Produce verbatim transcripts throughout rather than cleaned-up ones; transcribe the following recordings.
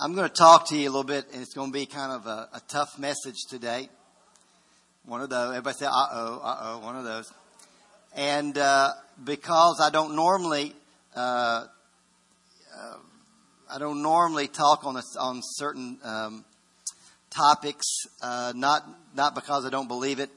I'm going to talk to you a little bit, and it's going to be kind of a, a tough message today. One of those. Everybody say, uh-oh, uh-oh, one of those. And uh, because I don't normally, uh, uh, I don't normally talk on a, on certain um, topics, uh, not not because I don't believe it,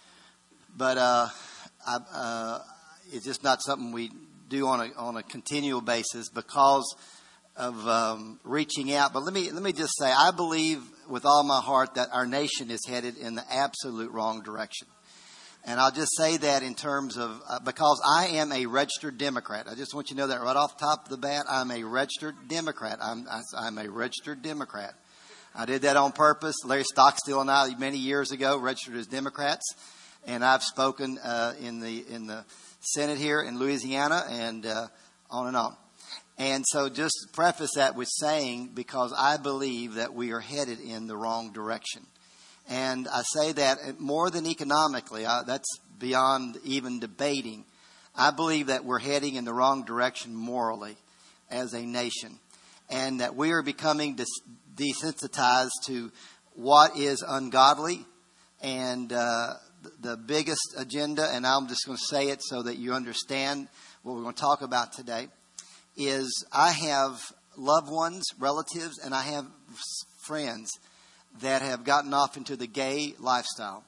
but uh, I, uh, it's just not something we do on a on a continual basis because of um, reaching out. But let me let me just say, I believe with all my heart that our nation is headed in the absolute wrong direction. And I'll just say that in terms of, uh, because I am a registered Democrat. I just want you to know that right off the top of the bat. I'm a registered Democrat. I'm, I'm a registered Democrat. I did that on purpose. Larry Stockstill and I, many years ago, registered as Democrats. And I've spoken uh, in the in the Senate here in Louisiana and uh, on and on. And so just preface that with saying, because I believe that we are headed in the wrong direction. And I say that more than economically, I, that's beyond even debating. I believe that we're heading in the wrong direction morally as a nation. And that we are becoming des- desensitized to what is ungodly. And uh, the biggest agenda, and I'm just going to say it so that you understand what we're going to talk about today, is I have loved ones, relatives, and I have friends that have gotten off into the gay lifestyle.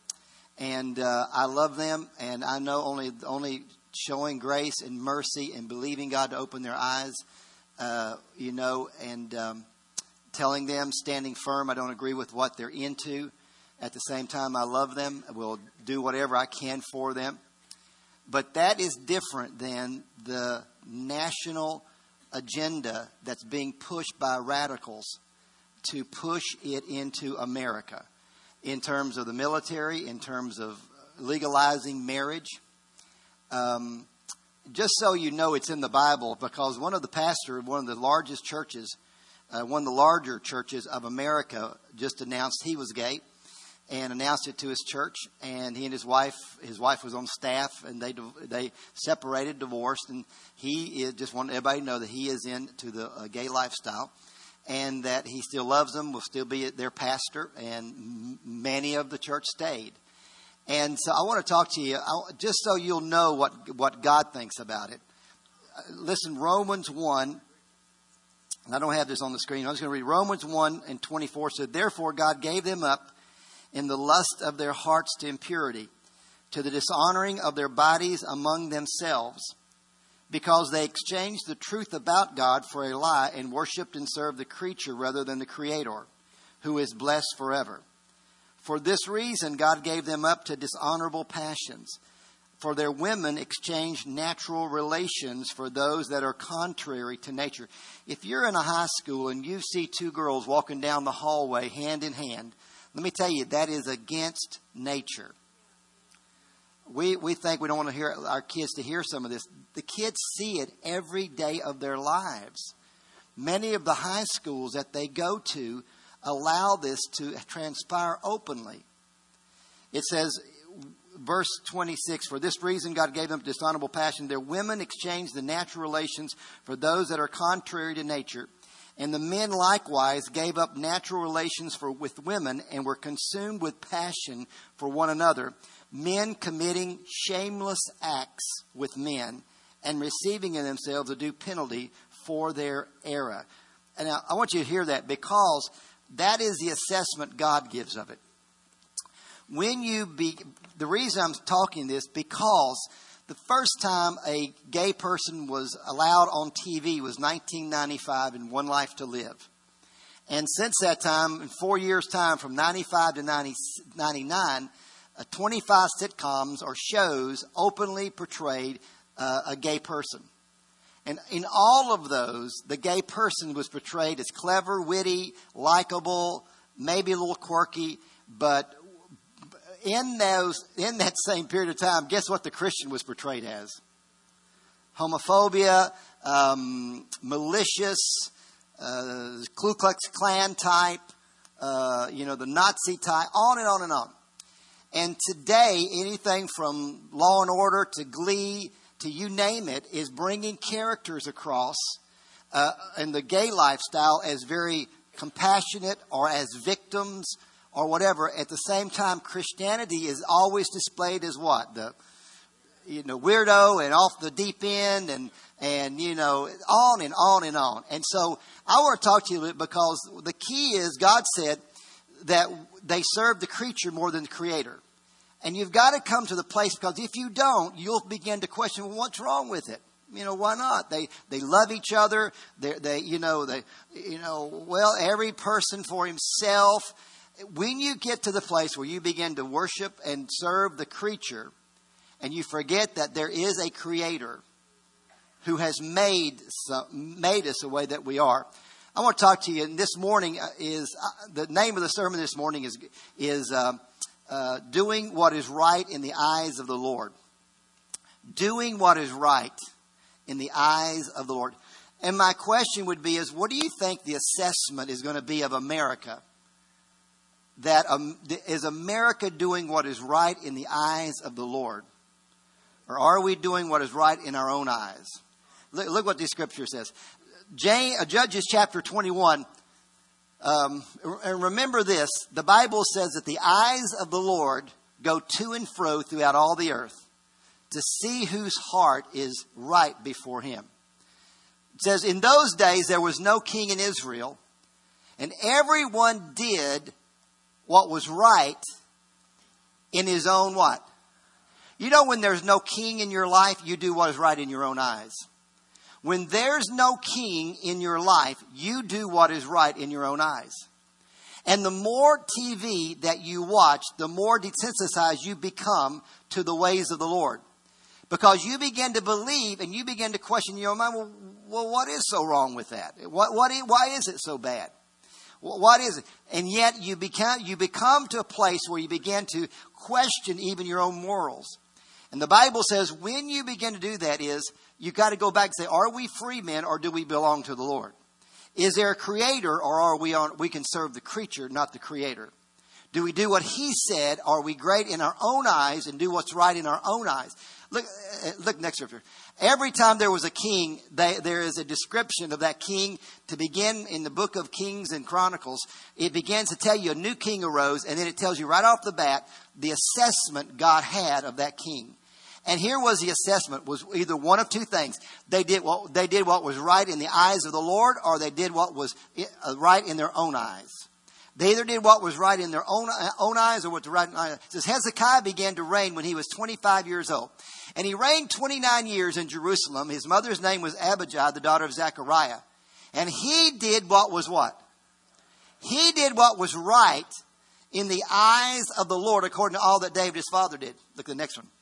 And uh, I love them, and I know only only showing grace and mercy and believing God to open their eyes, uh, you know, and um, telling them, standing firm, I don't agree with what they're into. At the same time, I love them. I will do whatever I can for them. But that is different than the national agenda that's being pushed by radicals to push it into America in terms of the military, in terms of legalizing marriage. Um, just so you know, it's in the Bible, because one of the pastors, one of the largest churches, uh, one of the larger churches of America just announced he was gay. And announced it to his church, and he and his wife, his wife was on staff, and they they separated, divorced, and he is, just wanted everybody to know that he is into the uh, gay lifestyle, and that he still loves them, will still be their pastor, and m- many of the church stayed. And so I want to talk to you, I, just so you'll know what, what God thinks about it. Uh, listen, Romans one, and I don't have this on the screen, I'm just going to read Romans one and twenty-four, said, therefore God gave them up in the lust of their hearts to impurity, to the dishonoring of their bodies among themselves, because they exchanged the truth about God for a lie and worshipped and served the creature rather than the Creator, who is blessed forever. For this reason, God gave them up to dishonorable passions. For their women exchanged natural relations for those that are contrary to nature. If you're in a high school and you see two girls walking down the hallway hand in hand, let me tell you, that is against nature. We we think we don't want to hear our kids to hear some of this. The kids see it every day of their lives. Many of the high schools that they go to allow this to transpire openly. It says, verse twenty-six, for this reason God gave them dishonorable passion. Their women exchanged the natural relations for those that are contrary to nature. And the men likewise gave up natural relations for with women and were consumed with passion for one another, men committing shameless acts with men and receiving in themselves a due penalty for their error. And I want you to hear that, because that is the assessment God gives of it. When you be, the reason I'm talking this, because the first time a gay person was allowed on T V was nineteen ninety-five in One Life to Live. And since that time, in four years' time, from ninety-five to ninety-nine, uh, twenty-five sitcoms or shows openly portrayed uh, a gay person. And in all of those, the gay person was portrayed as clever, witty, likable, maybe a little quirky, but In those, in that same period of time, guess what the Christian was portrayed as? Homophobia, um, malicious, uh, Ku Klux Klan type, uh, you know, the Nazi type, on and on and on. And today, anything from Law and Order to Glee to you name it is bringing characters across uh, in the gay lifestyle as very compassionate or as victims or whatever. At the same time, Christianity is always displayed as what? The, you know, weirdo and off the deep end and, and, you know, on and on and on. And so I want to talk to you because the key is God said that they serve the creature more than the creator. And you've got to come to the place, because if you don't, you'll begin to question, well, what's wrong with it? You know, why not? They they love each other. They they you know they you know well every person for himself. When you get to the place where you begin to worship and serve the creature, and you forget that there is a creator who has made some, made us the way that we are. I want to talk to you. And this morning is uh, the name of the sermon. This morning is is um, uh, doing what is right in the eyes of the Lord. Doing what is right in the eyes of the Lord. And my question would be is, what do you think the assessment is going to be of America? That um, is America doing what is right in the eyes of the Lord? Or are we doing what is right in our own eyes? Look, look what the scripture says. James, uh, Judges chapter twenty-one. Um, and remember this. The Bible says that the eyes of the Lord go to and fro throughout all the earth, to see whose heart is right before him. It says, in those days there was no king in Israel, and everyone did what was right in his own what? You know, when there's no king in your life, you do what is right in your own eyes. When there's no king in your life, you do what is right in your own eyes. And the more T V that you watch, the more desensitized you become to the ways of the Lord. Because you begin to believe and you begin to question your mind, well, well what is so wrong with that? What, what, why is it so bad? What is it? And yet you become, you become to a place where you begin to question even your own morals. And the Bible says when you begin to do that is, you got to go back and say, are we free men or do we belong to the Lord? Is there a creator or are we on, we can serve the creature, not the creator? Do we do what he said? Are we great in our own eyes and do what's right in our own eyes? Look, look next scripture. Every time there was a king, they, there is a description of that king. To begin in the book of Kings and Chronicles, it begins to tell you a new king arose, and then it tells you right off the bat the assessment God had of that king. And here was the assessment, was either one of two things. They did what they did what was right in the eyes of the Lord, or they did what was right in their own eyes. They either did what was right in their own, own eyes or what was right in their eyes. It says Hezekiah began to reign when he was twenty-five years old. And he reigned twenty-nine years in Jerusalem. His mother's name was Abijah, the daughter of Zechariah. And he did what was what? He did what was right in the eyes of the Lord, according to all that David his father did. Look at the next one.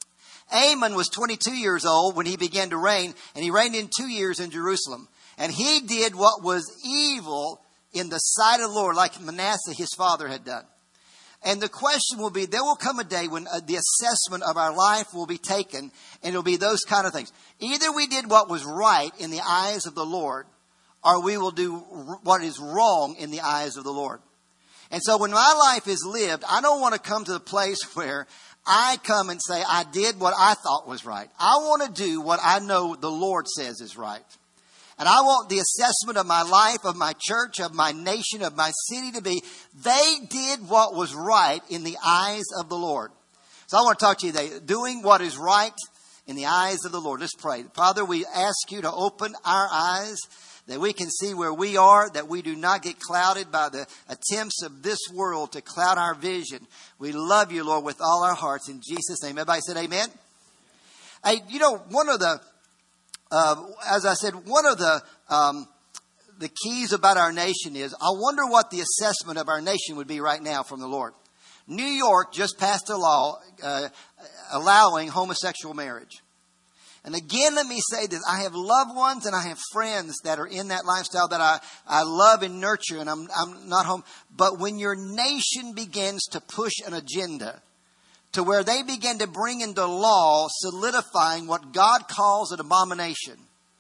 Amon was twenty-two years old when he began to reign, and he reigned in two years in Jerusalem. And he did what was evil in the sight of the Lord, like Manasseh his father had done. And the question will be, there will come a day when uh, the assessment of our life will be taken, and it'll be those kind of things. Either we did what was right in the eyes of the Lord, or we will do what is wrong in the eyes of the Lord. And so when my life is lived, I don't want to come to the place where I come and say, I did what I thought was right. I want to do what I know the Lord says is right. And I want the assessment of my life, of my church, of my nation, of my city to be, they did what was right in the eyes of the Lord. So I want to talk to you today, doing what is right in the eyes of the Lord. Let's pray. Father, we ask you to open our eyes, that we can see where we are, that we do not get clouded by the attempts of this world to cloud our vision. We love you, Lord, with all our hearts. In Jesus' name. Everybody said amen? Hey, you know, one of the, uh, as I said, one of the, um, the keys about our nation is, I wonder what the assessment of our nation would be right now from the Lord. New York just passed a law uh, allowing homosexual marriage. And again, let me say this. I have loved ones and I have friends that are in that lifestyle that I, I love and nurture, and I'm, I'm not home. But when your nation begins to push an agenda to where they begin to bring into law solidifying what God calls an abomination,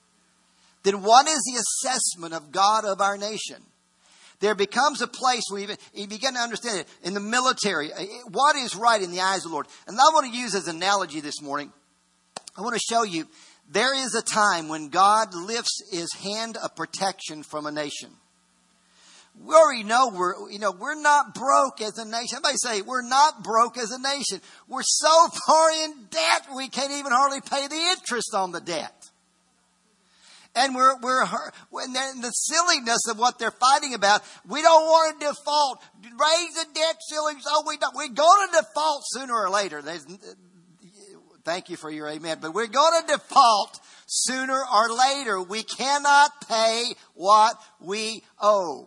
then what is the assessment of God of our nation? There becomes a place where you, you begin to understand it. In the military, what is right in the eyes of the Lord? And I want to use as an analogy this morning, I want to show you There is a time when God lifts his hand of protection from a nation. We already know we're, you know, we're not broke as a nation. Everybody say, we're not broke as a nation. We're so far in debt, we can't even hardly pay the interest on the debt. And we're, we're, when they're in the silliness of what they're fighting about, we don't want to default. Raise the debt ceiling so we don't, we're going to default sooner or later. There's, thank you for your amen. But we're going to default sooner or later. We cannot pay what we owe.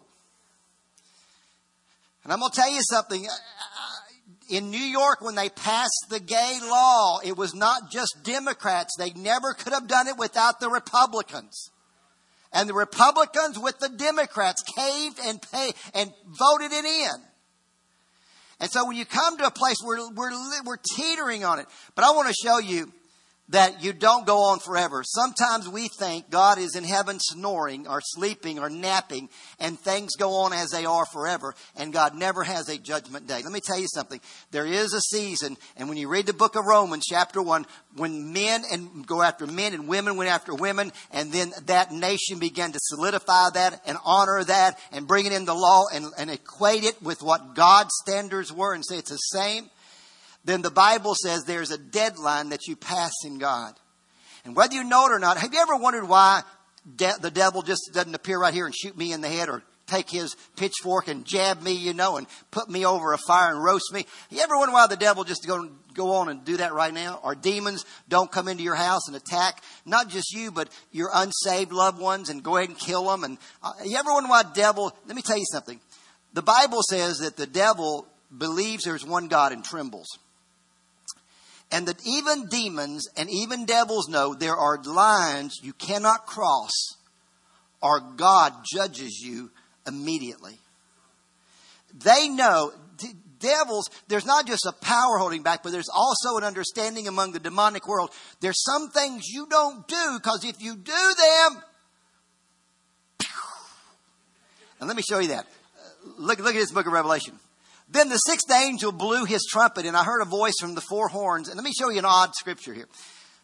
And I'm going to tell you something. In New York, when they passed the gay law, it was not just Democrats. They never could have done it without the Republicans. And the Republicans with the Democrats caved and pay, and voted it in. And so when you come to a place where we're, we're teetering on it. But I want to show you that you don't go on forever. Sometimes we think God is in heaven snoring or sleeping or napping and things go on as they are forever, and God never has a judgment day. Let me tell you something. There is a season, and when you read the book of Romans chapter one, when men and go after men and women went after women, and then that nation began to solidify that and honor that and bring it in the law and, and equate it with what God's standards were and say it's the same. Then the Bible says there's a deadline that you pass in God. And whether you know it or not, have you ever wondered why de- the devil just doesn't appear right here and shoot me in the head, or take his pitchfork and jab me, you know, and put me over a fire and roast me? You ever wonder why the devil just go, go on and do that right now? Or demons don't come into your house and attack not just you, but your unsaved loved ones and go ahead and kill them? And uh, you ever wonder why the devil, let me tell you something. The Bible says that the devil believes there's one God and trembles. And that even demons and even devils know there are lines you cannot cross, or God judges you immediately. They know, d- devils, there's not just a power holding back, but there's also an understanding among the demonic world. There's some things you don't do, because if you do them, and let me show you that. Look, look at this book of Revelation. Then the sixth angel blew his trumpet, and I heard a voice from the four horns. And let me show you an odd scripture here.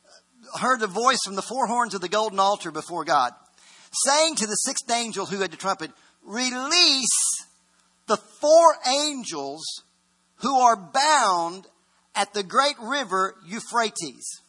I heard the voice from the four horns of the golden altar before God, saying to the sixth angel who had the trumpet, release the four angels who are bound at the great river Euphrates.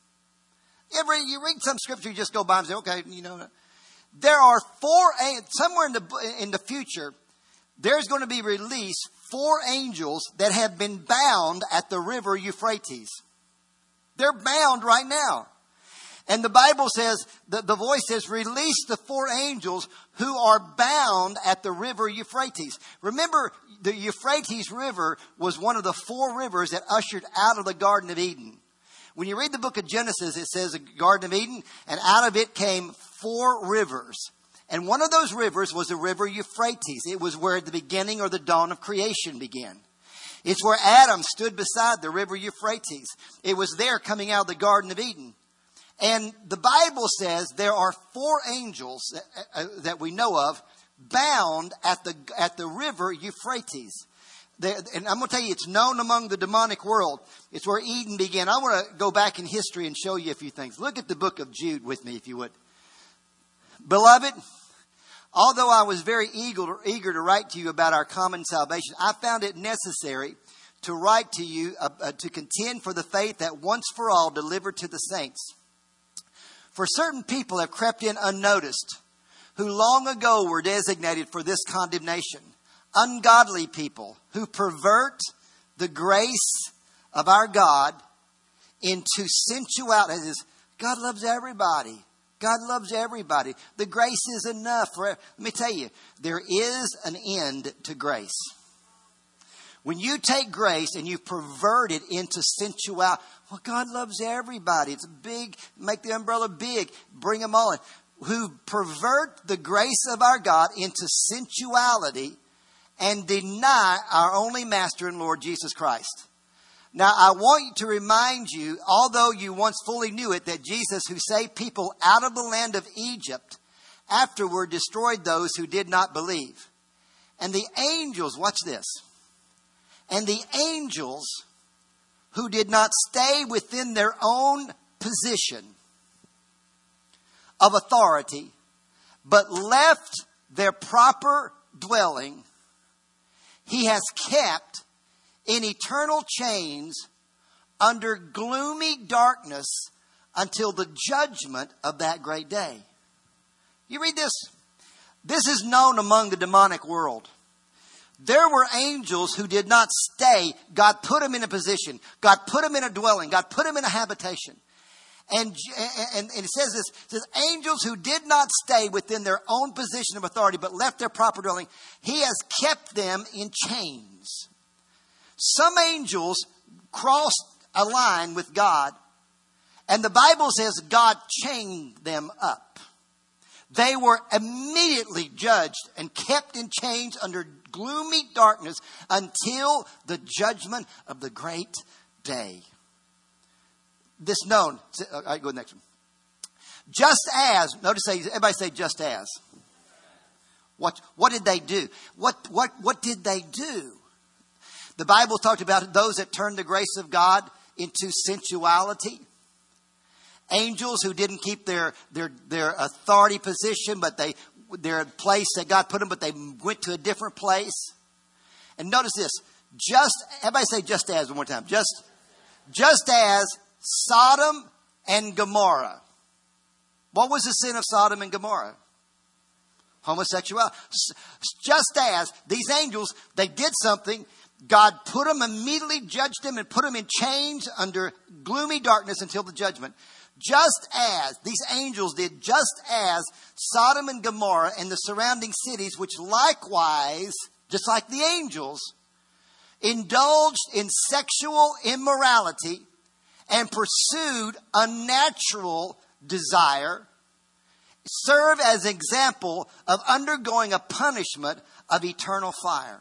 You ever, you read some scripture, you just go by and say, okay, you know. There are four, somewhere in the, in the future, there's going to be released four angels that have been bound at the river Euphrates. They're bound right now. And the Bible says, the, the voice says, release the four angels who are bound at the river Euphrates. Remember, the Euphrates River was one of the four rivers that ushered out of the Garden of Eden. When you read the book of Genesis, it says the Garden of Eden, and out of it came four rivers. And one of those rivers was the river Euphrates. It was where the beginning or the dawn of creation began. It's where Adam stood beside the river Euphrates. It was there coming out of the Garden of Eden. And the Bible says there are four angels that, uh, that we know of bound at the at the river Euphrates. They, and I'm going to tell you, it's known among the demonic world. It's where Eden began. I want to go back in history and show you a few things. Look at the book of Jude with me, if you would. Beloved, although I was very eager, eager to write to you about our common salvation, I found it necessary to write to you uh, uh, to contend for the faith that once for all delivered to the saints. For certain people have crept in unnoticed, who long ago were designated for this condemnation. Ungodly people who pervert the grace of our God into sensuality. God loves everybody. God loves everybody. The grace is enough. For, let me tell you, there is an end to grace. When you take grace and you pervert it into sensuality, well, God loves everybody. It's big. Make the umbrella big. Bring them all in. Who pervert the grace of our God into sensuality and deny our only Master and Lord Jesus Christ. Now, I want to remind you, although you once fully knew it, that Jesus, who saved people out of the land of Egypt, afterward destroyed those who did not believe. And the angels, watch this, and the angels who did not stay within their own position, of authority, but left their proper dwelling, he has kept in eternal chains under gloomy darkness until the judgment of that great day. You read this. This is known among the demonic world. There were angels who did not stay. God put them in a position. God put them in a dwelling. God put them in a habitation. And, and, and it says this, it says, angels who did not stay within their own position of authority, but left their proper dwelling, he has kept them in chains. Some angels crossed a line with God, and the Bible says God chained them up. They were immediately judged and kept in chains under gloomy darkness until the judgment of the great day. This known. All right, go to the next one. Just as, notice, everybody say just as. What, what did they do? What, what, what did they do? The Bible talked about those that turned the grace of God into sensuality. Angels who didn't keep their, their, their authority position, but they, their place that God put them, but they went to a different place. And notice this. Just, everybody say just as one more time. Just, just as Sodom and Gomorrah. What was the sin of Sodom and Gomorrah? Homosexuality. Just as these angels, they did something, God put them, immediately judged them and put them in chains under gloomy darkness until the judgment. Just as these angels did, just as Sodom and Gomorrah and the surrounding cities, which likewise, just like the angels, indulged in sexual immorality and pursued unnatural desire, serve as an example of undergoing a punishment of eternal fire.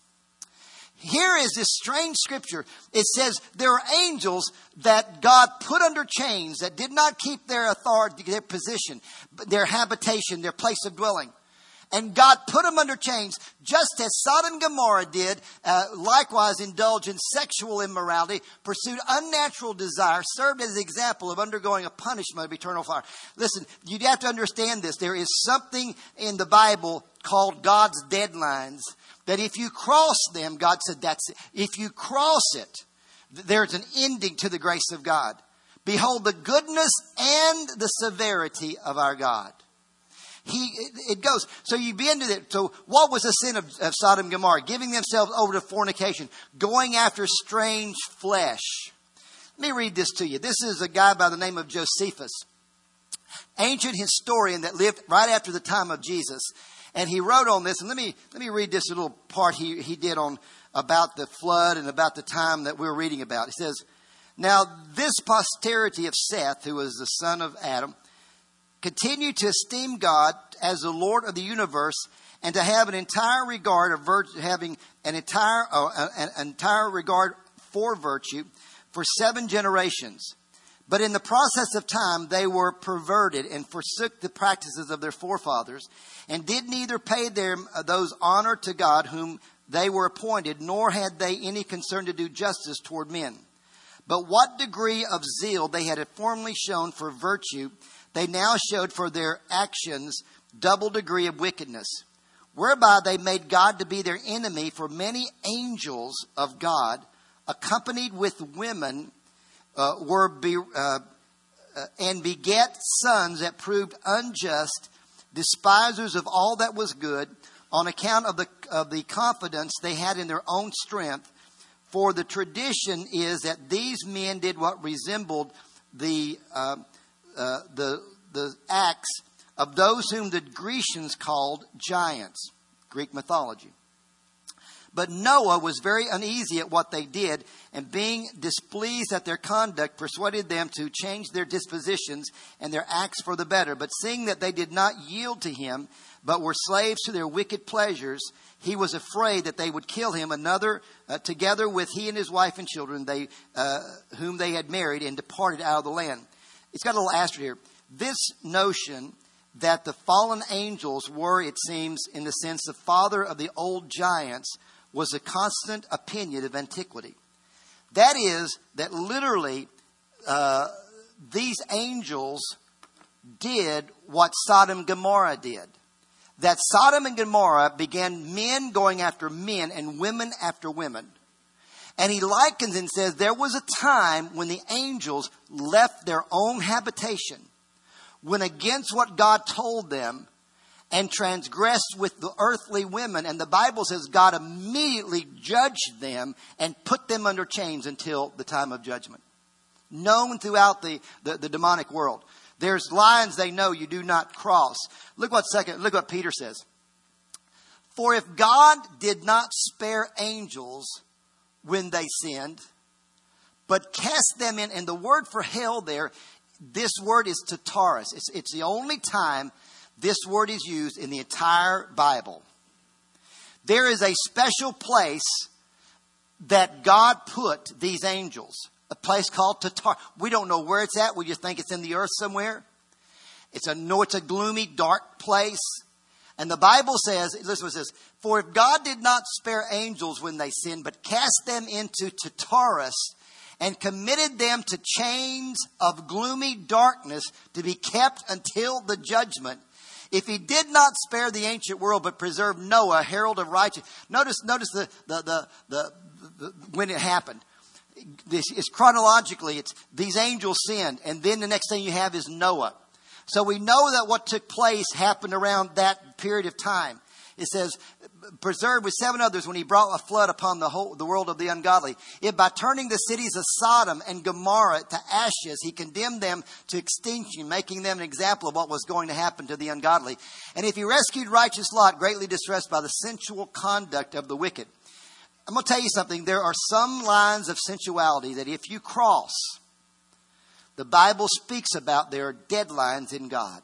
Here is this strange scripture. It says there are angels that God put under chains that did not keep their authority, their position, their habitation, their place of dwelling. And God put them under chains, just as Sodom and Gomorrah did, uh, likewise indulged in sexual immorality, pursued unnatural desire, served as an example of undergoing a punishment of eternal fire. Listen, you have to understand this. There is something in the Bible called God's deadlines, that if you cross them, God said that's it. If you cross it, there's an ending to the grace of God. Behold the goodness and the severity of our God. He, it, it goes. So you begin to it. So what was the sin of, of Sodom and Gomorrah? Giving themselves over to fornication, going after strange flesh. Let me read this to you. This is a guy by the name of Josephus, ancient historian that lived right after the time of Jesus. And he wrote on this, and let me let me read this little part he, he did on about the flood and about the time that we're reading about. He says, now this posterity of Seth, who was the son of Adam, continued to esteem God as the Lord of the universe and to have an entire regard of virtue, having an entire uh, an, an entire regard for virtue for seven generations. But in the process of time, they were perverted and forsook the practices of their forefathers, and did neither pay them those honor to God whom they were appointed, nor had they any concern to do justice toward men. But what degree of zeal they had formerly shown for virtue, they now showed for their actions double degree of wickedness, whereby they made God to be their enemy. For many angels of God, accompanied with women, uh, were be, uh, uh, and beget sons that proved unjust, despisers of all that was good, on account of the of the confidence they had in their own strength. For the tradition is that these men did what resembled the uh, uh, the the acts of those whom the Grecians called giants, Greek mythology. But Noah was very uneasy at what they did, and being displeased at their conduct, persuaded them to change their dispositions and their acts for the better. But seeing that they did not yield to him, but were slaves to their wicked pleasures, he was afraid that they would kill him, another uh, together with he and his wife and children, they uh, whom they had married, and departed out of the land. It's got a little asterisk here. This notion that the fallen angels were, it seems, in the sense the father of the old giants, was a constant opinion of antiquity. That is, that literally uh, these angels did what Sodom and Gomorrah did. That Sodom and Gomorrah began men going after men and women after women. And he likens and says there was a time when the angels left their own habitation, went against what God told them, and transgressed with the earthly women. And the Bible says God immediately judged them and put them under chains until the time of judgment. Known throughout the, the, the demonic world. There's lines they know you do not cross. Look what second, look what Peter says. For if God did not spare angels when they sinned, but cast them in, and the word for hell there, this word is Tartarus. It's, it's the only time this word is used in the entire Bible. There is a special place that God put these angels. A place called Tartarus. We don't know where it's at. We just think it's in the earth somewhere. It's a, no, it's a gloomy, dark place. And the Bible says, listen what it says, for if God did not spare angels when they sinned, but cast them into Tartarus and committed them to chains of gloomy darkness to be kept until the judgment. If he did not spare the ancient world, but preserved Noah, herald of righteousness. Notice, notice the, the, the, the, the when it happened. This is chronologically, it's these angels sinned. And then the next thing you have is Noah. So we know that what took place happened around that period of time. It says, preserved with seven others when he brought a flood upon the whole, the world of the ungodly. If by turning the cities of Sodom and Gomorrah to ashes, he condemned them to extinction, making them an example of what was going to happen to the ungodly. And if he rescued righteous Lot, greatly distressed by the sensual conduct of the wicked. I'm going to tell you something. There are some lines of sensuality that if you cross, the Bible speaks about there are deadlines in God.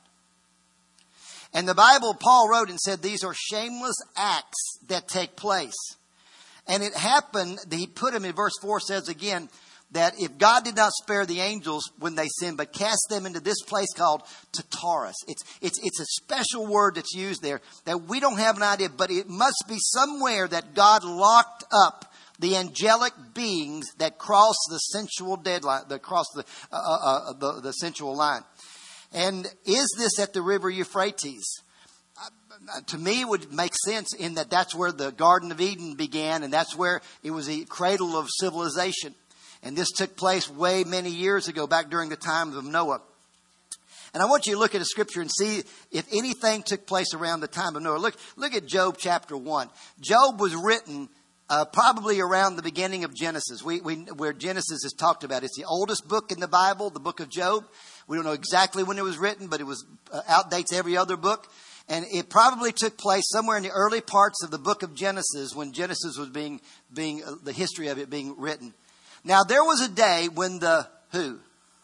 And the Bible, Paul wrote and said, these are shameless acts that take place. And it happened, he put them in verse four says again, that if God did not spare the angels when they sinned, but cast them into this place called Tartarus. It's, it's, it's a special word that's used there that we don't have an idea, but it must be somewhere that God locked up the angelic beings that cross the sensual deadline, that cross the, uh, uh, the, the sensual line. And is this at the river Euphrates? Uh, to me, it would make sense in that that's where the Garden of Eden began, and that's where it was the cradle of civilization. And this took place way many years ago, back during the times of Noah. And I want you to look at the scripture and see if anything took place around the time of Noah. Look, look at Job chapter one. Job was written uh, probably around the beginning of Genesis, we, we, where Genesis is talked about. It's the oldest book in the Bible, the book of Job. We don't know exactly when it was written, but it was uh, outdates every other book. And it probably took place somewhere in the early parts of the book of Genesis when Genesis was being, being uh, the history of it being written. Now, there was a day when the, who?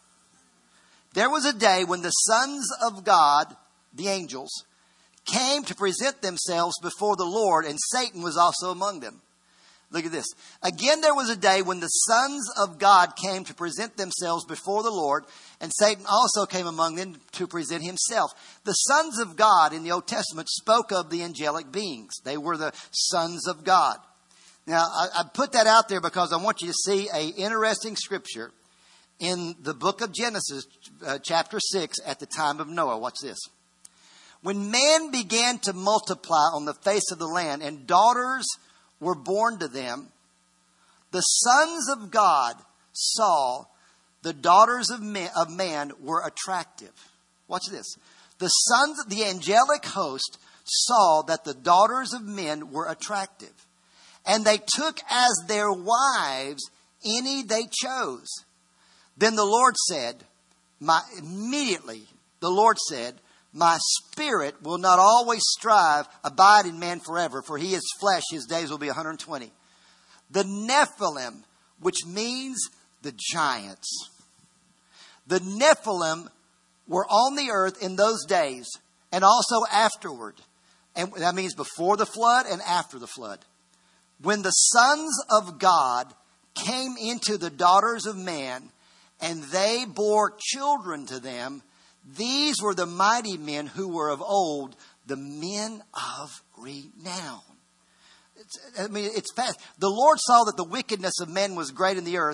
There was a day when the sons of God, the angels, came to present themselves before the Lord, and Satan was also among them. Look at this. Again, there was a day when the sons of God came to present themselves before the Lord, and Satan also came among them to present himself. The sons of God in the Old Testament spoke of the angelic beings. They were the sons of God. Now, I, I put that out there because I want you to see an interesting scripture in the book of Genesis, uh, chapter six, at the time of Noah. Watch this. When man began to multiply on the face of the land, and daughters were born to them, the sons of God saw the daughters of man, of man were attractive. Watch this. The sons, the angelic host, saw that the daughters of men were attractive. And they took as their wives any they chose. Then the Lord said, my, immediately the Lord said, my spirit will not always strive, abide in man forever, for he is flesh, his days will be one hundred twenty. The Nephilim, which means the giants. The Nephilim were on the earth in those days and also afterward. And that means before the flood and after the flood. When the sons of God came into the daughters of man, and they bore children to them, these were the mighty men who were of old, the men of renown. It's, I mean, it's fast. The Lord saw that the wickedness of men was great in the earth,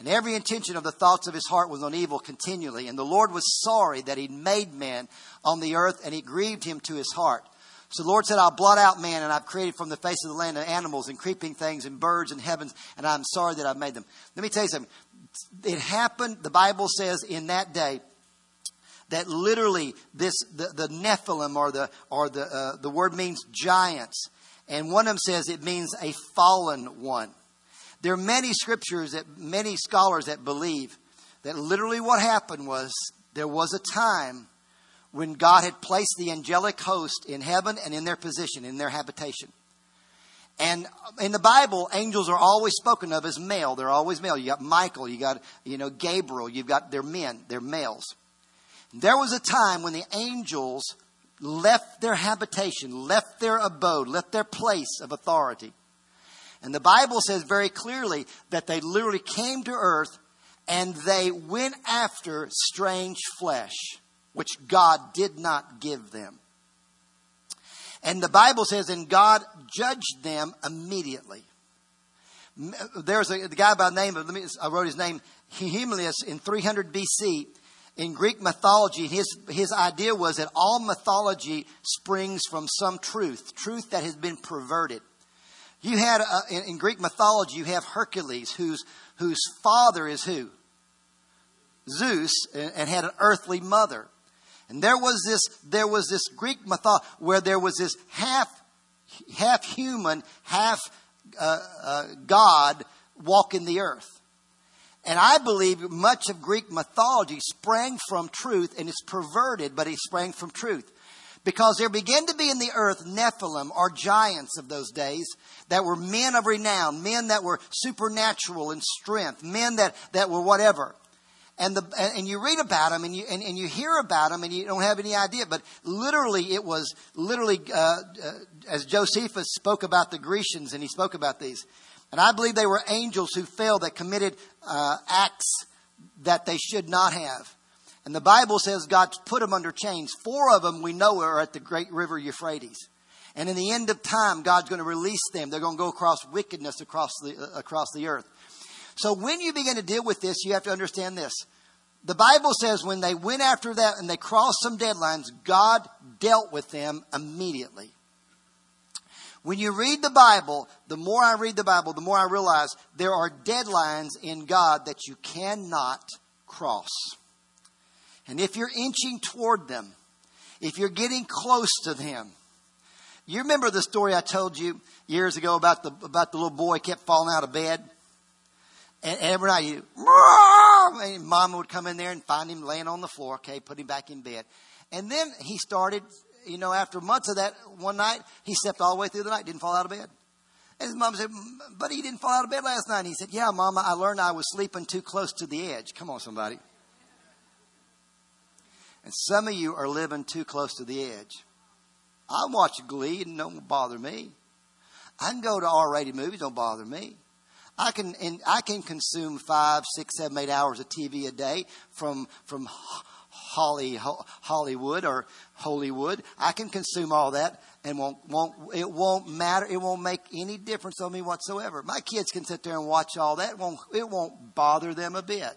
And every intention of the thoughts of his heart was on evil continually. And the Lord was sorry that he'd made man on the earth, and it grieved him to his heart. So the Lord said, I'll blot out man, and I've created from the face of the land animals and creeping things and birds and heavens, and I'm sorry that I've made them. Let me tell you something. It happened, the Bible says, in that day, that literally this the, the Nephilim, or the or the uh, the word means giants, and one of them says it means a fallen one. There are many scriptures that many scholars that believe that literally what happened was there was a time when God had placed the angelic host in heaven and in their position, in their habitation. And in the Bible, angels are always spoken of as male. They're always male. You got Michael, you got, you know, Gabriel, you've got, they're men, they're males. There was a time when the angels left their habitation, left their abode, left their place of authority. And the Bible says very clearly that they literally came to earth and they went after strange flesh, which God did not give them. And the Bible says, and God judged them immediately. There's a the guy by the name of, let me, I wrote his name, Hymelius, in three hundred B C. In Greek mythology, his, his idea was that all mythology springs from some truth, truth that has been perverted. You had, uh, in, in Greek mythology, you have Hercules, whose, whose father is who? Zeus, and, and had an earthly mother. And there was this, there was this Greek mythology where there was this half, half human, half uh, uh, God walking the earth. And I believe much of Greek mythology sprang from truth, and it's perverted, but it sprang from truth. Because there began to be in the earth Nephilim, or giants of those days, that were men of renown, men that were supernatural in strength, men that, that were whatever. And the and you read about them, and you and, and you hear about them, and you don't have any idea. But literally, it was literally uh, uh, as Josephus spoke about the Grecians, and he spoke about these. And I believe they were angels who fell, that committed uh, acts that they should not have. And the Bible says God put them under chains. Four of them we know are at the great river Euphrates. And in the end of time, God's going to release them. They're going to go across wickedness across the uh, across the earth. So when you begin to deal with this, you have to understand this. The Bible says when they went after that and they crossed some deadlines, God dealt with them immediately. When you read the Bible, the more I read the Bible, the more I realize there are deadlines in God that you cannot cross. And if you're inching toward them, if you're getting close to them, you remember the story I told you years ago about the about the little boy kept falling out of bed? And every night, you, and Mama would come in there and find him laying on the floor. Okay, put him back in bed. And then he started, you know, after months of that, one night, he slept all the way through the night, didn't fall out of bed. And his mom said, but he didn't fall out of bed last night. And he said, yeah, Mama, I learned I was sleeping too close to the edge. Come on, somebody. And some of you are living too close to the edge. I watch Glee and it don't bother me. I can go to R-rated movies, don't bother me. I can and I can consume five, six, seven, eight hours of T V a day from from Holly, Hollywood or Hollywood. I can consume all that and won't won't it won't matter. It won't make any difference on me whatsoever. My kids can sit there and watch all that. It won't it won't bother them a bit.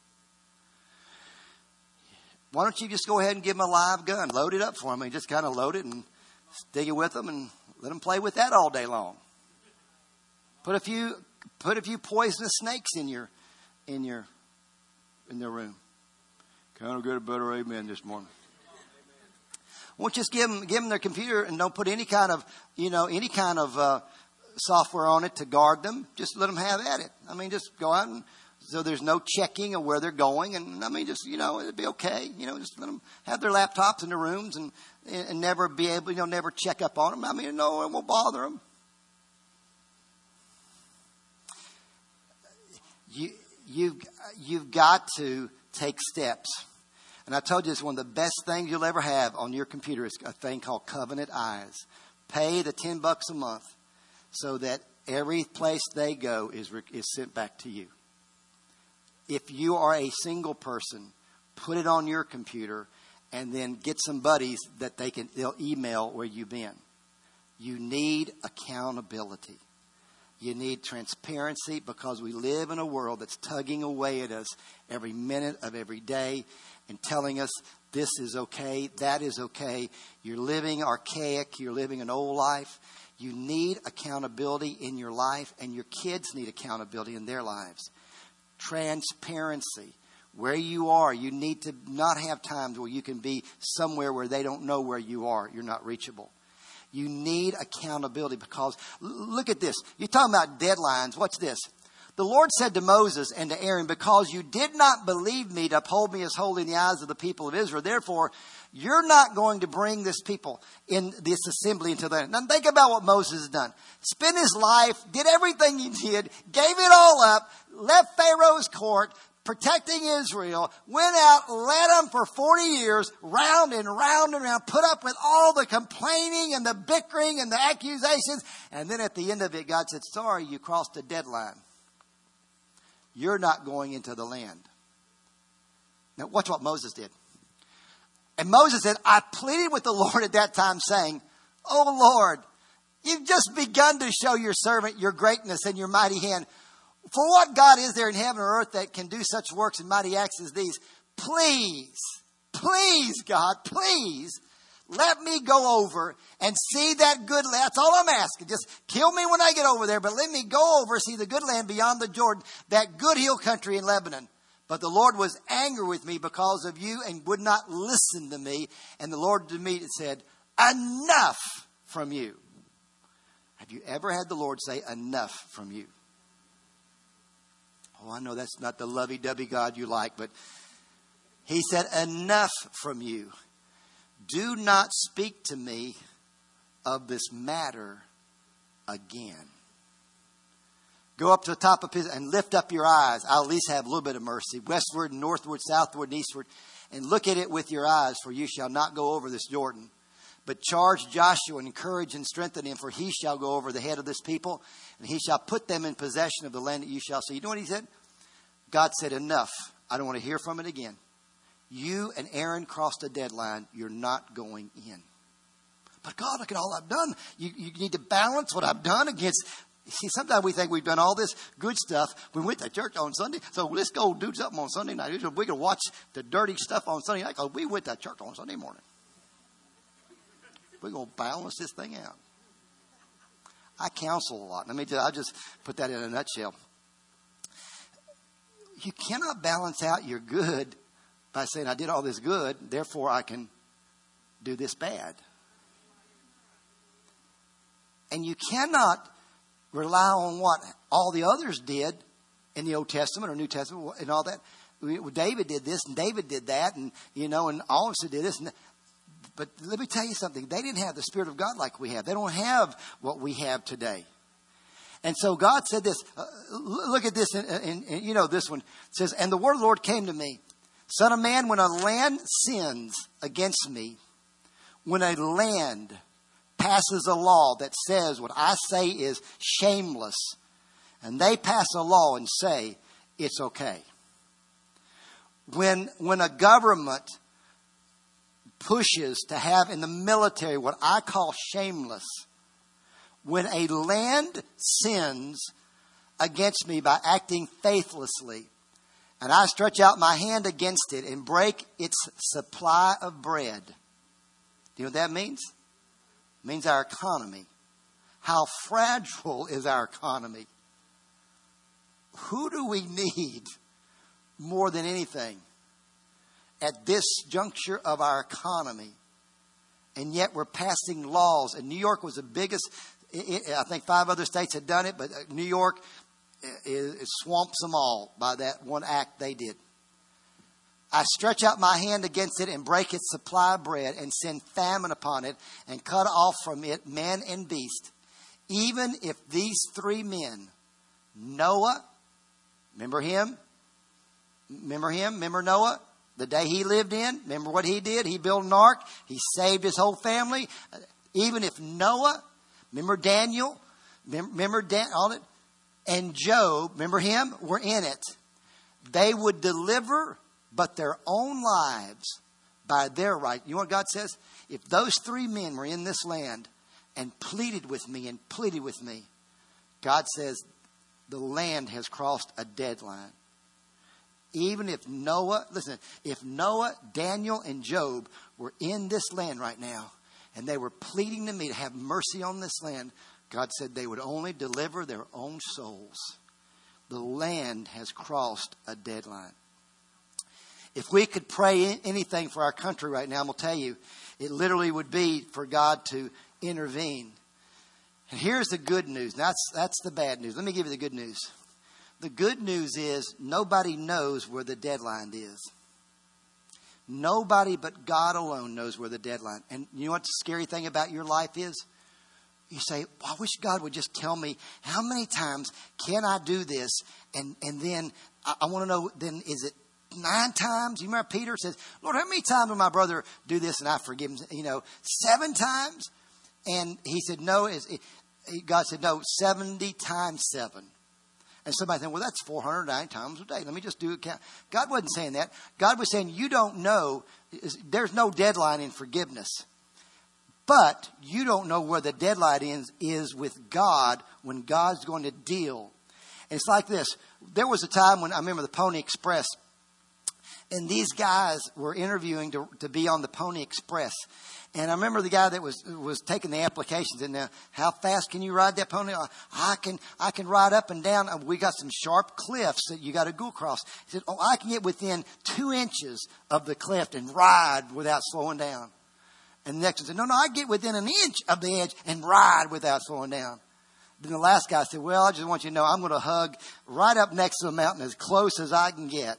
Why don't you just go ahead and give them a live gun, load it up for them, and just kind of load it and stick it with them and let them play with that all day long. Put a few. Put a few poisonous snakes in your, in your, in their room. Kind of get a better amen this morning. Won't just give them, give them their computer and don't put any kind of, you know, any kind of uh, software on it to guard them. Just let them have at it. I mean, just go out and so there's no checking of where they're going. And I mean, just, you know, it'd be okay. You know, just let them have their laptops in their rooms and, and never be able, you know, never check up on them. I mean, no, it won't bother them. You, you've, you've got to take steps. And I told you it's one of the best things you'll ever have on your computer is a thing called Covenant Eyes. Pay the ten bucks a month so that every place they go is, is sent back to you. If you are a single person, put it on your computer and then get some buddies that they can, they'll email where you've been. You need accountability. You need transparency because we live in a world that's tugging away at us every minute of every day and telling us this is okay, that is okay. You're living archaic. You're living an old life. You need accountability in your life, and your kids need accountability in their lives. Transparency. Where you are, you need to not have times where you can be somewhere where they don't know where you are. You're not reachable. You need accountability because, look at this. You're talking about deadlines. Watch this. The Lord said to Moses and to Aaron, because you did not believe me to uphold me as holy in the eyes of the people of Israel, therefore, you're not going to bring this people in this assembly into the land. Now think about what Moses has done. Spent his life, did everything he did, gave it all up, left Pharaoh's court, protecting Israel, went out, led them for forty years, round and round and round, put up with all the complaining and the bickering and the accusations. And then at the end of it, God said, sorry, you crossed a deadline. You're not going into the land. Now watch what Moses did. And Moses said, I pleaded with the Lord at that time saying, oh Lord, you've just begun to show your servant your greatness and your mighty hand. For what God is there in heaven or earth that can do such works and mighty acts as these? Please, please, God, please let me go over and see that good land. That's all I'm asking. Just kill me when I get over there, but let me go over, see the good land beyond the Jordan, that good hill country in Lebanon. But the Lord was angry with me because of you and would not listen to me. And the Lord to me said, enough from you. Have you ever had the Lord say enough from you? Oh, I know that's not the lovey-dovey God you like, but he said, enough from you. Do not speak to me of this matter again. Go up to the top of his and lift up your eyes. I'll at least have a little bit of mercy. Westward and northward, southward and eastward. And look at it with your eyes, for you shall not go over this Jordan. But charge Joshua and encourage and strengthen him, for he shall go over the head of this people, and he shall put them in possession of the land that you shall see. You know what he said? God said, enough. I don't want to hear from it again. You and Aaron crossed a deadline. You're not going in. But God, look at all I've done. You, you need to balance what I've done against. See, sometimes we think we've done all this good stuff. We went to church on Sunday, so let's go do something on Sunday night. We can watch the dirty stuff on Sunday night because we went to church on Sunday morning. We're going to balance this thing out. I counsel a lot. Let me just, I'll just put that in a nutshell. You cannot balance out your good by saying, I did all this good, therefore I can do this bad. And you cannot rely on what all the others did in the Old Testament or New Testament and all that. David did this and David did that, and you know, and all of us did this. And but let me tell you something. They didn't have the Spirit of God like we have. They don't have what we have today. And so God said this. Uh, look at this. And you know this one. It says, and the word of the Lord came to me. Son of man, when a land sins against me, when a land passes a law that says what I say is shameless, and they pass a law and say it's okay. When, when a government pushes to have in the military what I call shameless, when a land sins against me by acting faithlessly, and I stretch out my hand against it and break its supply of bread. Do you know what that means? It means our economy. How fragile is our economy? Who do we need more than anything at this juncture of our economy? And yet we're passing laws. And New York was the biggest. I think five other states had done it, but New York it, it swamps them all by that one act they did. I stretch out my hand against it and break its supply of bread and send famine upon it and cut off from it man and beast. Even if these three men, Noah, remember him? Remember him? Remember Noah? The day he lived in? Remember what he did? He built an ark. He saved his whole family. Even if Noah, remember Daniel? Remember Dan, all it? And Job, remember him? Were in it. They would deliver but their own lives by their right. You know what God says? If those three men were in this land and pleaded with me and pleaded with me, God says the land has crossed a deadline. Even if Noah, listen, if Noah, Daniel, and Job were in this land right now, and they were pleading to me to have mercy on this land, God said they would only deliver their own souls. The land has crossed a deadline. If we could pray anything for our country right now, I'm going to tell you, it literally would be for God to intervene. And here's the good news. That's, that's the bad news. Let me give you the good news. The good news is nobody knows where the deadline is. Nobody but God alone knows where the deadline. And you know what the scary thing about your life is? You say, well, I wish God would just tell me how many times can I do this? And, and then I, I want to know, then is it nine times? You remember Peter says, Lord, how many times will my brother do this and I forgive him? You know, seven times? And he said, no. God said, no, seventy times seven. And somebody said, well, that's four hundred nine times a day. Let me just do it. God wasn't saying that. God was saying, you don't know. There's no deadline in forgiveness. But you don't know where the deadline is, is with God when God's going to deal. And it's like this. There was a time when I remember the Pony Express. And these guys were interviewing to, to be on the Pony Express. And I remember the guy that was was taking the applications. And now, how fast can you ride that pony? I can I can ride up and down. We got some sharp cliffs that you got to go across. He said, oh, I can get within two inches of the cliff and ride without slowing down. And the next one said, no, no, I get within an inch of the edge and ride without slowing down. Then the last guy said, well, I just want you to know I'm going to hug right up next to the mountain as close as I can get.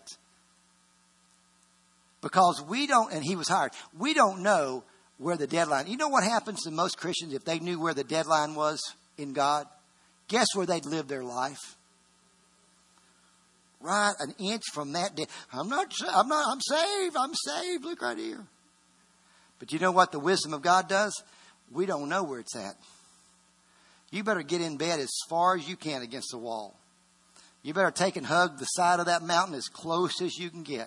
Because we don't, and he was hired, we don't know where the deadline. You know what happens to most Christians if they knew where the deadline was in God? Guess where they'd live their life? Right an inch from that day. I'm not, I'm not, I'm saved, I'm saved. Look right here. But you know what the wisdom of God does? We don't know where it's at. You better get in bed as far as you can against the wall. You better take and hug the side of that mountain as close as you can get.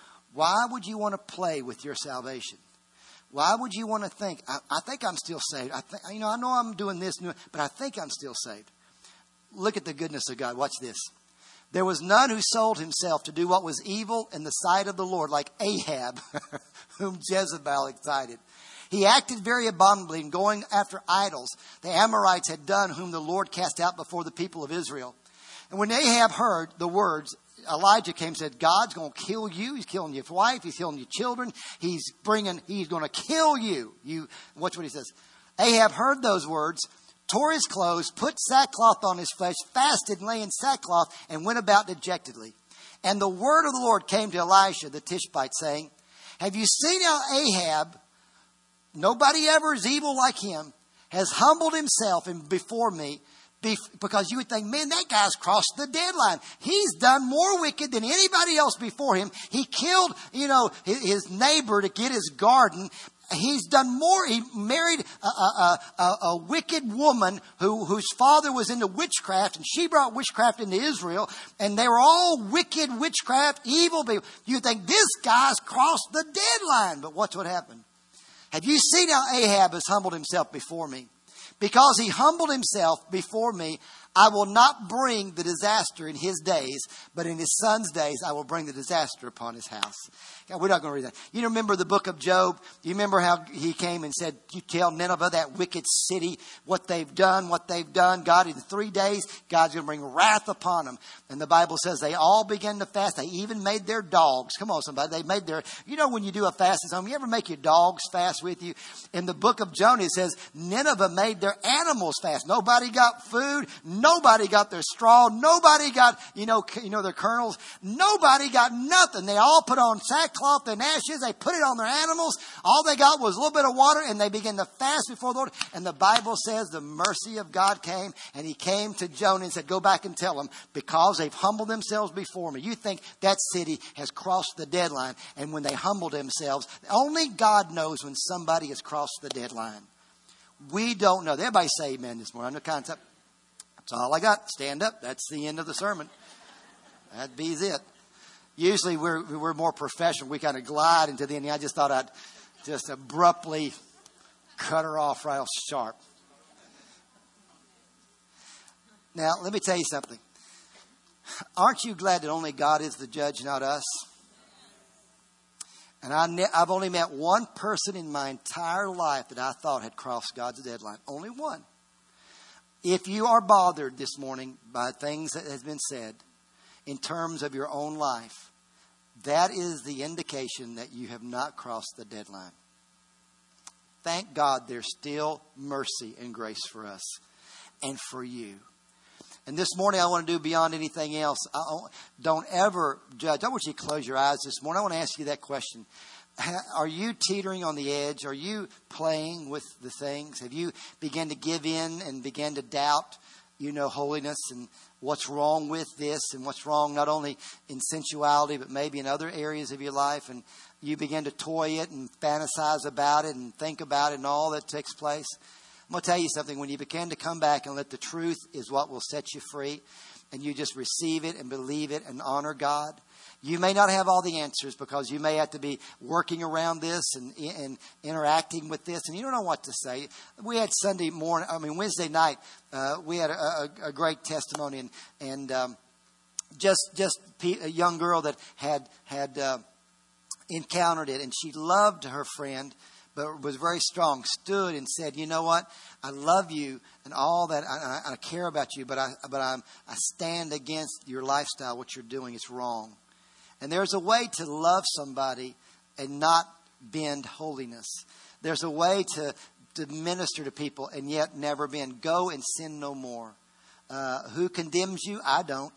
Why would you want to play with your salvation? Why would you want to think, I, I think I'm still saved. I think, you know, I know I'm doing this, but I think I'm still saved. Look at the goodness of God. Watch this. There was none who sold himself to do what was evil in the sight of the Lord, like Ahab, whom Jezebel excited. He acted very abominably in going after idols the Amorites had done, whom the Lord cast out before the people of Israel. And when Ahab heard the words, Elijah came and said, God's going to kill you. He's killing your wife. He's killing your children. He's bringing, he's going to kill you. You, watch what he says. Ahab heard those words, tore his clothes, put sackcloth on his flesh, fasted and lay in sackcloth, and went about dejectedly. And the word of the Lord came to Elisha the Tishbite, saying, have you seen how Ahab, nobody ever is evil like him, has humbled himself in before me? Because you would think, man, that guy's crossed the deadline. He's done more wicked than anybody else before him. He killed, you know, his neighbor to get his garden. He's done more. He married a, a, a, a wicked woman who, whose father was into witchcraft, and she brought witchcraft into Israel, and they were all wicked witchcraft, evil people. You think this guy's crossed the deadline. But watch what happened. Have you seen how Ahab has humbled himself before me? Because he humbled himself before me, I will not bring the disaster in his days, but in his son's days, I will bring the disaster upon his house. Yeah, we're not going to read that. You remember the book of Job? You remember how he came and said, you tell Nineveh, that wicked city, what they've done, what they've done. God, in three days, God's going to bring wrath upon them. And the Bible says they all began to fast. They even made their dogs. Come on, somebody. They made their, you know, when you do a fast at home, you ever make your dogs fast with you? In the book of Jonah, it says Nineveh made their animals fast. Nobody got food. Nobody got their straw. Nobody got, you know, you know, their kernels. Nobody got nothing. They all put on sackcloth and ashes. They put it on their animals. All they got was a little bit of water, and they began to fast before the Lord. And the Bible says the mercy of God came, and he came to Jonah and said, go back and tell them, because they've humbled themselves before me. You think that city has crossed the deadline. And when they humbled themselves, only God knows when somebody has crossed the deadline. We don't know. Everybody say amen this morning. I know concept. That's all I got. Stand up. That's the end of the sermon. That be it. Usually we're we're more professional. We kind of glide into the end. I just thought I'd just abruptly cut her off real sharp. Now, let me tell you something. Aren't you glad that only God is the judge, not us? And I ne- I've only met one person in my entire life that I thought had crossed God's deadline. Only one. If you are bothered this morning by things that has been said in terms of your own life, that is the indication that you have not crossed the deadline. Thank God there's still mercy and grace for us and for you. And this morning I want to do beyond anything else. I don't ever judge. I want you to close your eyes this morning. I want to ask you that question. Are you teetering on the edge? Are you playing with the things? Have you begun to give in and begin to doubt, you know, holiness and what's wrong with this and what's wrong not only in sensuality but maybe in other areas of your life, and you begin to toy it and fantasize about it and think about it and all that takes place? I'm going to tell you something. When you begin to come back and let the truth is what will set you free, and you just receive it and believe it and honor God, you may not have all the answers because you may have to be working around this and, and interacting with this, and you don't know what to say. We had Sunday morning, I mean Wednesday night, uh, we had a, a, a great testimony, and, and um, just just a young girl that had had uh, encountered it, and she loved her friend, but was very strong, stood and said, you know what, I love you and all that, I, I, I care about you, but I but I'm, I stand against your lifestyle, what you're doing is wrong. And there's a way to love somebody and not bend holiness. There's a way to, to minister to people and yet never bend. Go and sin no more. Uh, who condemns you? I don't.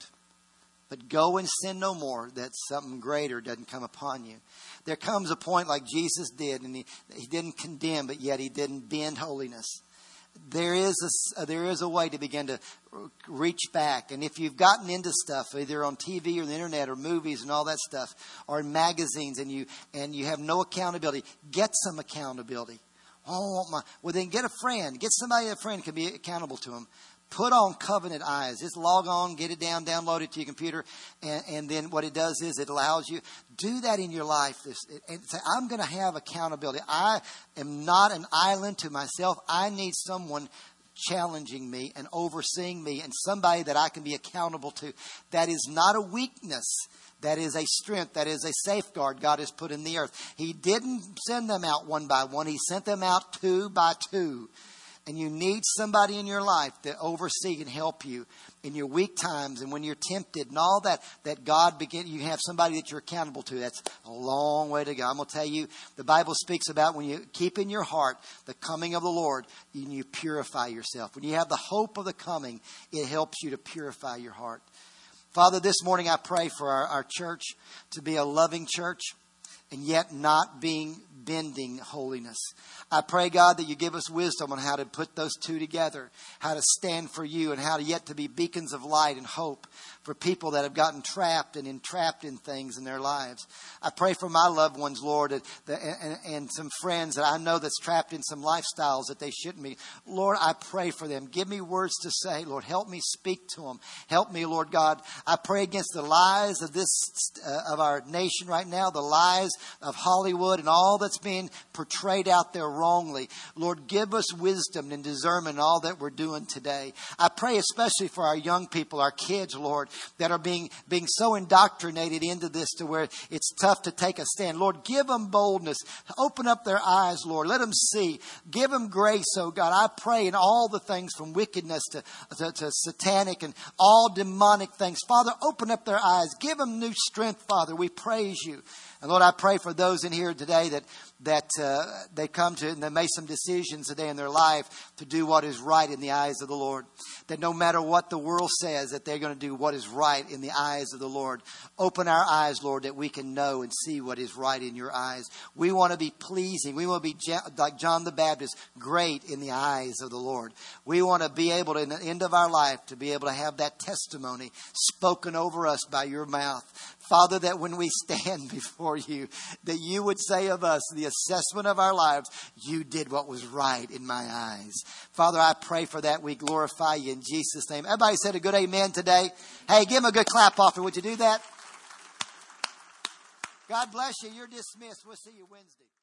But go and sin no more, that something greater doesn't come upon you. There comes a point like Jesus did, and he, he didn't condemn, but yet he didn't bend holiness. There is a, there is a way to begin to reach back. And if you've gotten into stuff, either on T V or the internet or movies and all that stuff, or in magazines, and you and you have no accountability, get some accountability. Oh, my. Well, then get a friend. Get somebody, a friend can be accountable to them. Put on Covenant Eyes. Just log on, get it down, download it to your computer. And, and then what it does is it allows you, do that in your life. This, and say, I'm going to have accountability. I am not an island to myself. I need someone challenging me and overseeing me, and somebody that I can be accountable to. That is not a weakness. That is a strength. That is a safeguard God has put in the earth. He didn't send them out one by one. He sent them out two by two. And you need somebody in your life to oversee and help you in your weak times and when you're tempted and all that, that God begin, you have somebody that you're accountable to. That's a long way to go. I'm going to tell you, the Bible speaks about when you keep in your heart the coming of the Lord, and you purify yourself. When you have the hope of the coming, it helps you to purify your heart. Father, this morning I pray for our, our church to be a loving church and yet not being bending holiness. I pray, God, that you give us wisdom on how to put those two together, how to stand for you, and how to yet to be beacons of light and hope for people that have gotten trapped and entrapped in things in their lives. I pray for my loved ones, Lord, that, that, and, and some friends that I know that's trapped in some lifestyles that they shouldn't be. Lord, I pray for them. Give me words to say. Lord, help me speak to them. Help me, Lord God. I pray against the lies of this uh, of our nation right now, the lies of Hollywood and all that's being portrayed out there wrongly. Lord, give us wisdom and discernment in all that we're doing today. I pray especially for our young people, our kids, Lord, that are being, being so indoctrinated into this to where it's tough to take a stand. Lord, give them boldness. Open up their eyes, Lord. Let them see. Give them grace, oh God. I pray in all the things from wickedness to, to, to satanic and all demonic things. Father, open up their eyes. Give them new strength, Father. We praise you. And Lord, I pray for those in here today that that uh, they come to and they make some decisions today in their life to do what is right in the eyes of the Lord. That no matter what the world says, that they're going to do what is right in the eyes of the Lord. Open our eyes, Lord, that we can know and see what is right in your eyes. We want to be pleasing. We want to be like John the Baptist, great in the eyes of the Lord. We want to be able to, in the end of our life, to be able to have that testimony spoken over us by your mouth. Father, that when we stand before you, that you would say of us, the assessment of our lives, you did what was right in my eyes. Father, I pray for that. We glorify you in Jesus' name. Everybody said a good amen today. Hey, give him a good clap offering. Would you do that? God bless you. You're dismissed. We'll see you Wednesday.